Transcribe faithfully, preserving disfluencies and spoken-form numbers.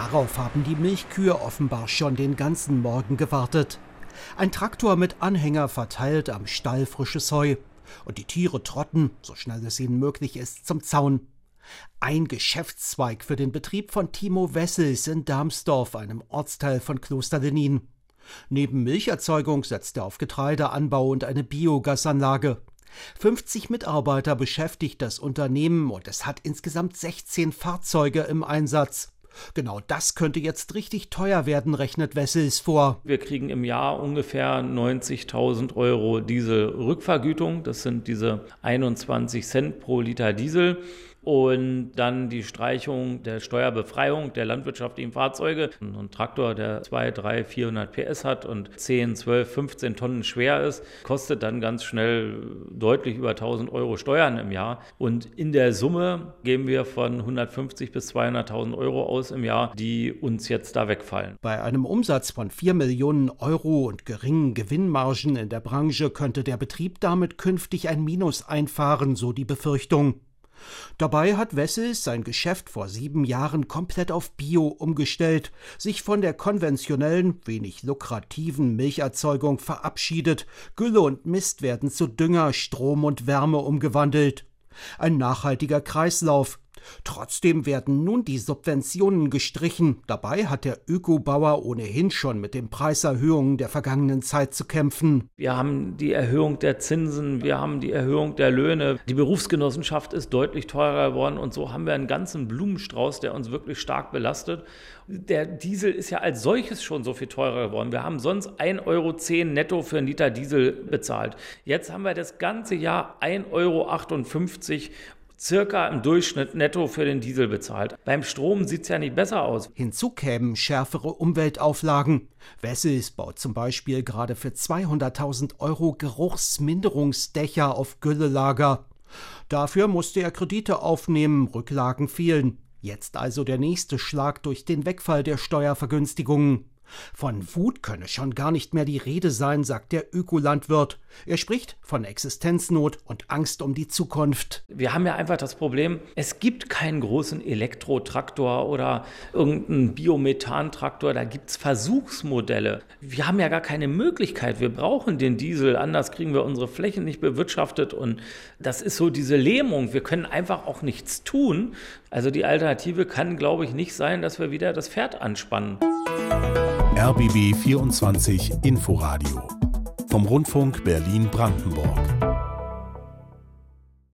Darauf haben die Milchkühe offenbar schon den ganzen Morgen gewartet. Ein Traktor mit Anhänger verteilt am Stall frisches Heu. Und die Tiere trotten, so schnell es ihnen möglich ist, zum Zaun. Ein Geschäftszweig für den Betrieb von Timo Wessels in Darmsdorf, einem Ortsteil von Klosterlenin. Neben Milcherzeugung setzt er auf Getreideanbau und eine Biogasanlage. fünfzig Mitarbeiter beschäftigt das Unternehmen und es hat insgesamt sechzehn Fahrzeuge im Einsatz. Genau das könnte jetzt richtig teuer werden, rechnet Wessels vor. Wir kriegen im Jahr ungefähr neunzigtausend Euro Dieselrückvergütung. Das sind diese einundzwanzig Cent pro Liter Diesel. Und dann die Streichung der Steuerbefreiung der landwirtschaftlichen Fahrzeuge. Ein Traktor, der zwei, drei, vierhundert P S hat und zehn, zwölf, fünfzehn Tonnen schwer ist, kostet dann ganz schnell deutlich über tausend Euro Steuern im Jahr. Und in der Summe gehen wir von hundertfünfzig bis zweihunderttausend Euro aus im Jahr, die uns jetzt da wegfallen. Bei einem Umsatz von vier Millionen Euro und geringen Gewinnmargen in der Branche könnte der Betrieb damit künftig ein Minus einfahren, so die Befürchtung. Dabei hat Wessels sein Geschäft vor sieben Jahren komplett auf Bio umgestellt, sich von der konventionellen, wenig lukrativen Milcherzeugung verabschiedet. Gülle und Mist werden zu Dünger, Strom und Wärme umgewandelt. Ein nachhaltiger Kreislauf. Trotzdem werden nun die Subventionen gestrichen. Dabei hat der Ökobauer ohnehin schon mit den Preiserhöhungen der vergangenen Zeit zu kämpfen. Wir haben die Erhöhung der Zinsen, wir haben die Erhöhung der Löhne. Die Berufsgenossenschaft ist deutlich teurer geworden und so haben wir einen ganzen Blumenstrauß, der uns wirklich stark belastet. Der Diesel ist ja als solches schon so viel teurer geworden. Wir haben sonst ein Euro zehn netto für einen Liter Diesel bezahlt. Jetzt haben wir das ganze Jahr ein Euro achtundfünfzig circa im Durchschnitt netto für den Diesel bezahlt. Beim Strom sieht es ja nicht besser aus. Hinzu kämen schärfere Umweltauflagen. Wessels baut zum Beispiel gerade für zweihunderttausend Euro Geruchsminderungsdächer auf Güllelager. Dafür musste er Kredite aufnehmen, Rücklagen fehlen. Jetzt also der nächste Schlag durch den Wegfall der Steuervergünstigungen. Von Wut könne schon gar nicht mehr die Rede sein, sagt der Ökolandwirt. Er spricht von Existenznot und Angst um die Zukunft. Wir haben ja einfach das Problem, es gibt keinen großen Elektrotraktor oder irgendeinen Biomethan-Traktor, da gibt es Versuchsmodelle. Wir haben ja gar keine Möglichkeit, wir brauchen den Diesel, anders kriegen wir unsere Flächen nicht bewirtschaftet und das ist so diese Lähmung, wir können einfach auch nichts tun. Also die Alternative kann, glaube ich, nicht sein, dass wir wieder das Pferd anspannen. R B B vierundzwanzig Inforadio vom Rundfunk Berlin-Brandenburg.